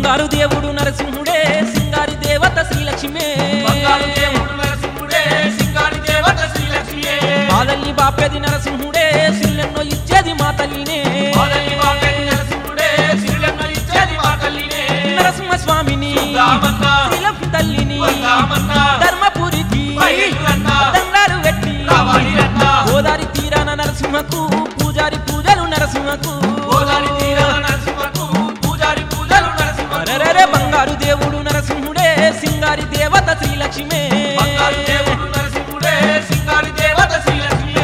బంగారు దేవుడు నరసింహుడే సింగారి దేవత శ్రీలక్ష్మే బంగారు దేవుడు నరసింహుడే సింగారి దేవత శ్రీలక్ష్మియే బాలల్ని బాపేది నరసింహుడే సిల్లెన్నో ఇచ్చేది మా తల్లినే బాలల్ని బాపేది నరసింహుడే సిల్లెన్నో ఇచ్చేది మా తల్లినే నరసింహ స్వామిని శ్రీలక్ష్మి తల్లిని ధర్మపురికి దండాలు పెట్టి గోదారి తీరాన నరసింహకు పూజారి పూజలు నరసింహకు గోదారి తీరాన నరసింహకు పూజారి పూజలు నరసింహకు అరెరెరె బంగారు దేవుడు నరసింహుడే సింగారి దేవత శ్రీలక్ష్మే బంగారు దేవుడు నరసింహుడే సింగారి దేవత శ్రీలక్ష్మియే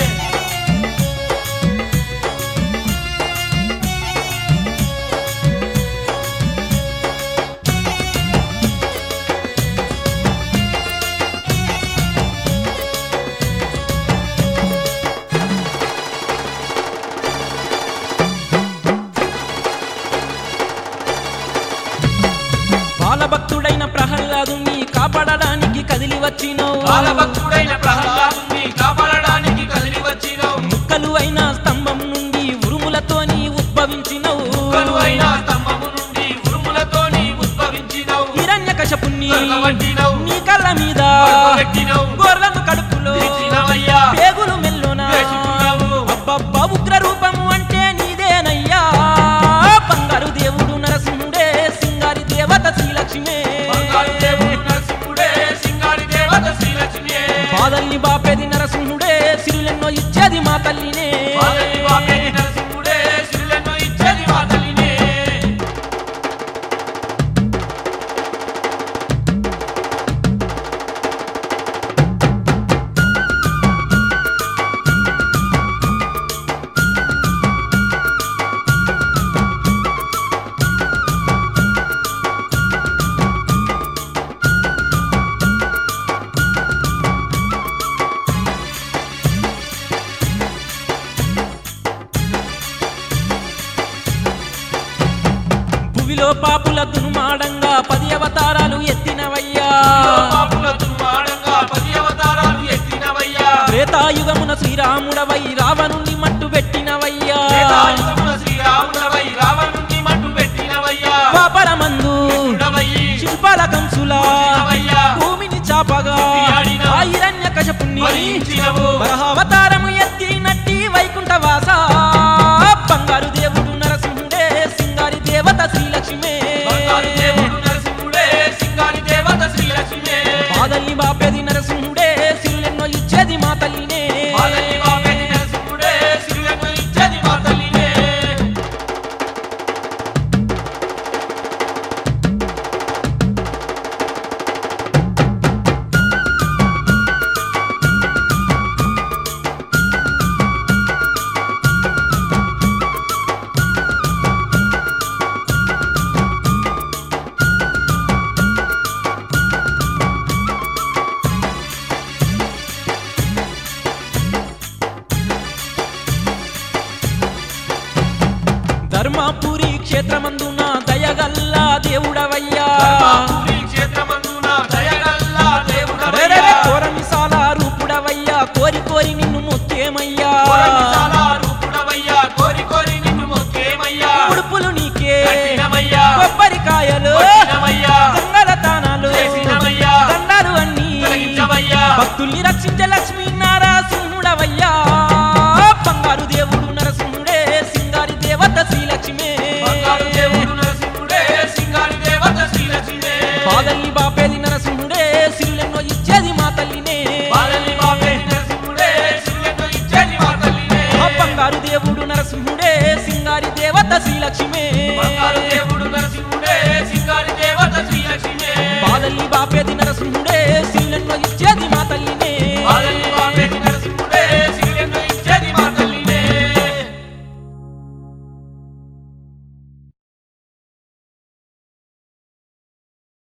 బాలభక్తుడైన ప్రహ్లాదుని కాపాడడానికి కదిలి వచ్చినవు బాలభక్తుడైన ప్రహ్లాదుని కాపాడడానికి కదిలి వచ్చినవు ముక్కలు అయిన స్తంభం నుండి ఉరుములతోని ఉద్భవించినవు ముక్కలు అయిన స్తంభము నుండి ఉరుములతోని ఉద్భవించినవు హిరణ్యకశపుణ్ణి పడగొట్టినవు నీ కళ్ళ మీద పడగొట్టినవు గోర్లను కడుపులో తీసినవయ్యా పేగులు మెల్లోనా వేసుకున్నావు అబ్బబ్బ ఉగ్ర రూపము అంటే నీదేనయ్యా బంగారు దేవుడు నరసింహుడే సింగారి దేవత శ్రీలక్ష్మే బంగారు దేవుడు నరసింహుడే సింగారి దేవత శ్రీలక్ష్మియే బాధల్ని బాపేది నరసింహుడే సిరులెన్నో ఇచ్చేది మా తల్లినే బాలల్ని బాపేది నరసింహుడే సిరులెన్నో ఇచ్చేది మా తల్లినే భువిలో పాపుల దుర్మాడంగా 10 అవతారాలు ఎత్తినవయ్యా పాపుల దుర్మార్గంగా 10 అవతారాలు ఎత్తినవయ్యా త్రేతాయుగమున శ్రీరాముడవై రావణుని మట్టు పెట్టినవయ్యా త్రేతాయుగమున శ్రీరాముడవై రావణుని మట్టు పెట్టినవయ్యా పాపరమందు ఉండవయ్యి శిల్పాల కంసులా ఉంచినవయ్యా భూమిని చాపగా ఉయ్యాడిన ఆ హిరణ్యకశపుణ్ణి వరించినవు వరహావతారము ఎత్తినట్టి వైకుంఠవాస బంగారు దేవుడు నరసింహుడే సింగారి దేవత శ్రీలక్ష్మే బంగారు దేవుడు నరసింహుడే సింగారి దేవత శ్రీలక్ష్మియే బాధల్ని బాపేది నరసింహుడే సిరులెన్నో ఇచ్చేది మా తల్లినే బాలల్ని బాపేది నరసింహుడే సిరులెన్నో ఇచ్చేది మా తల్లినే ధర్మపురి క్షేత్రమందున దయగల్లా దేవుడవ